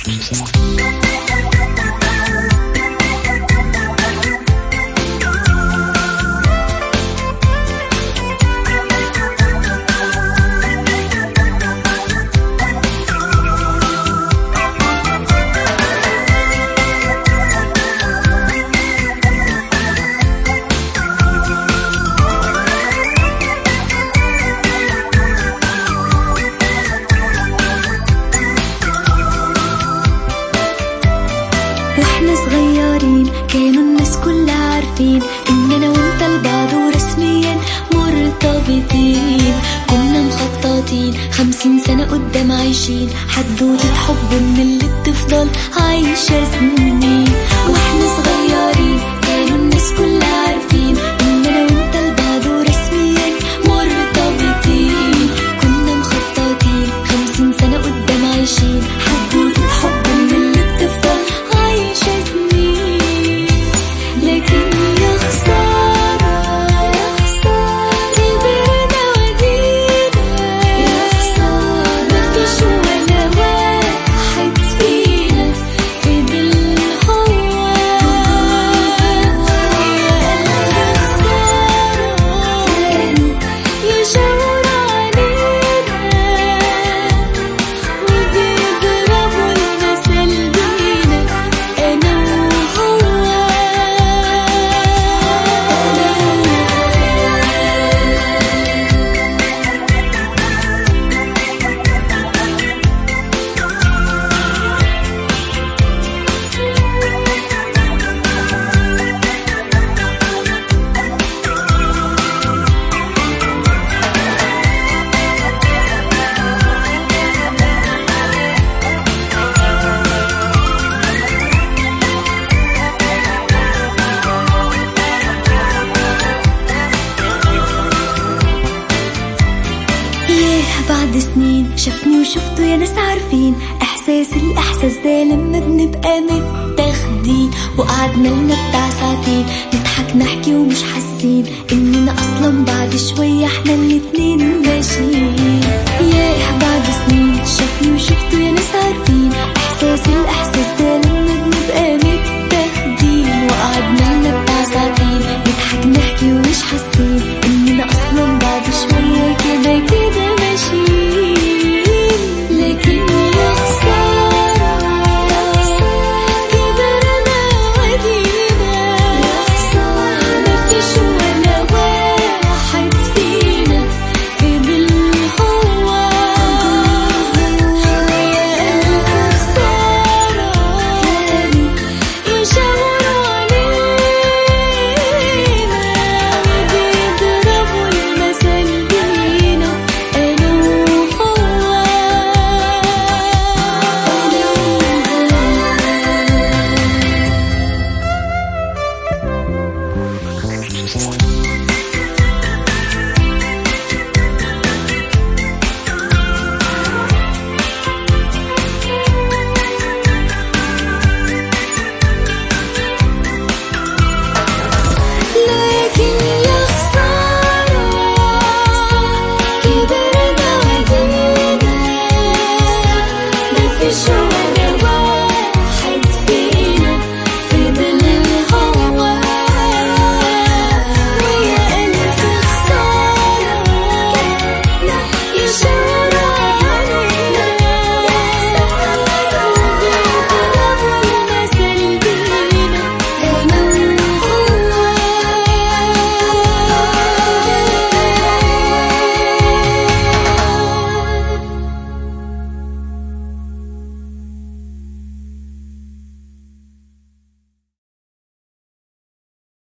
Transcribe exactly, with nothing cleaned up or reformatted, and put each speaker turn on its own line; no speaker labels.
صغيرين كانوا الناس كلها عارفين إننا وإنت لبعض ورسميا مرتبطين. كنا مخططين خمسين سنة قدام عايشين حدوتة حب من اللي بتفضل عايشة سنين. واحنا صغيرين كانوا الناس كلها عارفين إننا وإنت لبعض ورسميا مرتبطين. كنا مخططين خمسين سنة قدام عايشين حدوتة حب من اللي بتفضل عايشة سنين. لكن يا خسارة يا خسارة كبرنا ودينا، يا خسارة مفيش ولا واحد فينا فضل هو. يا خسارة كانوا يشاوروا علينا وبيضربوا المثل بينا أنا وهو. ياه بعد سنين شافني وشفته يا ناس عارفين احساس الاحساس ده لما بنبقى متاخدين. وقعدنا لنا بتاع ساعتين نضحك نحكي ومش حاسين اننا اصلا بعد شويه احنا الاتنين ماشيين. ياه بعد سنين شافني وشفته يا ناس عارفين احساس الاحساس ده لما بنبقى متاخدين. وقعدنا لنا بتاع ساعتين نضحك نحكي ومش حاسين اننا اصلا بعد شويه كده كده ماشيين. لكن يا خسارة يا خسارة كبرنا ودينا، يا خسارة مفيش ولا واحد فينا فضل هو. يا خسارة كانوا يشاوروا علينا وبيضربوا المثل بينا أنا وهو. لكن يا خسارة كبرنا ودينا مفيش